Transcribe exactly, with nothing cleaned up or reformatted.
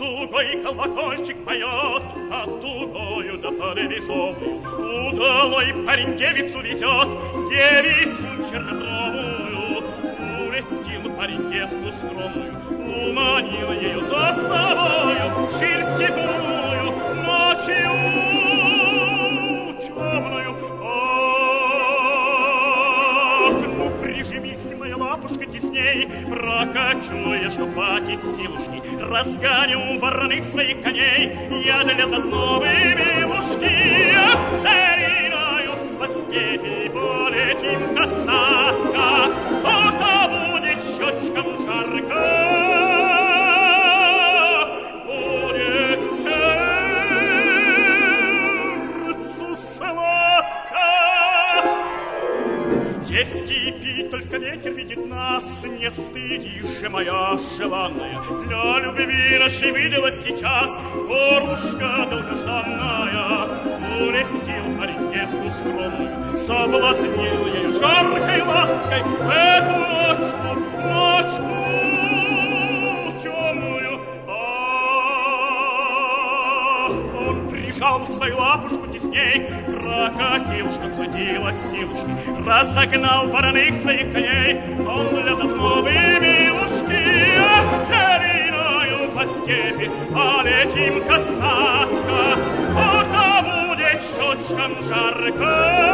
тугой колокольчик поет, а тугою да подвесовую. Удалой парень девицу везет, девицу чернобровую. Улестил парень девку скромную, уманил ее за собою, ширь степную, ночью темную. Ах, ну прижмись, моя лапушка, тесней, прокачу, что хватит силушки, разгоню вороных своих коней, я для зазнобы милушки цариною по степи полетим касатка, пока будет щечкам жарко, будет сердцу сладко. Здесь степи только ветер видит нас, не стыдишь же, моя желанная, для любви нашей выдалась сейчас порушка долгожданная. Улестил парень девку скромную, соблазнил ее жаркой лаской в эту ночку, ночку темную. Ах, он прижал свою лапушку тесней, прокатил, чтоб задилась силушки, разогнал вороных своих коней, он для зазнобы милушки, ах, цариною по степи полетим касатка, пока будет щечкам жарко.